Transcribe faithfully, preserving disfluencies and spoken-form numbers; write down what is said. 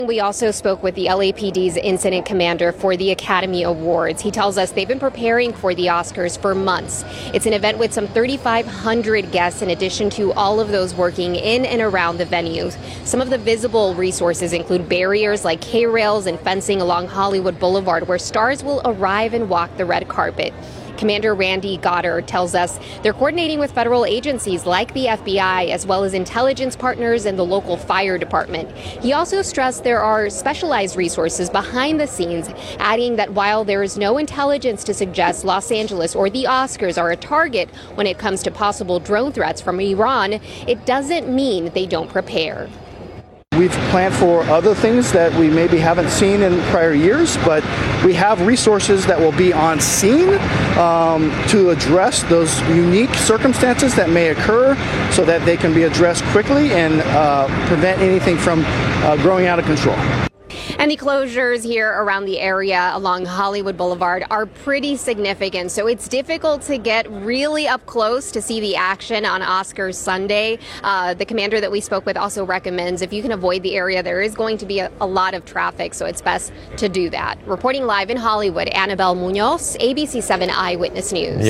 We also spoke with the L A P D's incident commander for the Academy Awards. He tells us they've been preparing for the Oscars for months. It's an event with some thirty-five hundred guests in addition to all of those working in and around the venues. Some of the visible resources include barriers like K-rails and fencing along Hollywood Boulevard where stars will arrive and walk the red carpet. Commander Randy Goddard tells us they're coordinating with federal agencies like the F B I as well as intelligence partners and the local fire department. He also stressed there are specialized resources behind the scenes, adding that while there is no intelligence to suggest Los Angeles or the Oscars are a target when it comes to possible drone threats from Iran, it doesn't mean they don't prepare. We've planned for other things that we maybe haven't seen in prior years, but we have resources that will be on scene um, to address those unique circumstances that may occur so that they can be addressed quickly and uh, prevent anything from uh, growing out of control. And the closures here around the area along Hollywood Boulevard are pretty significant, so it's difficult to get really up close to see the action on Oscars Sunday. Uh, the commander that we spoke with also recommends if you can avoid the area, there is going to be a, a lot of traffic, so it's best to do that. Reporting live in Hollywood, Annabelle Munoz, A B C seven Eyewitness News.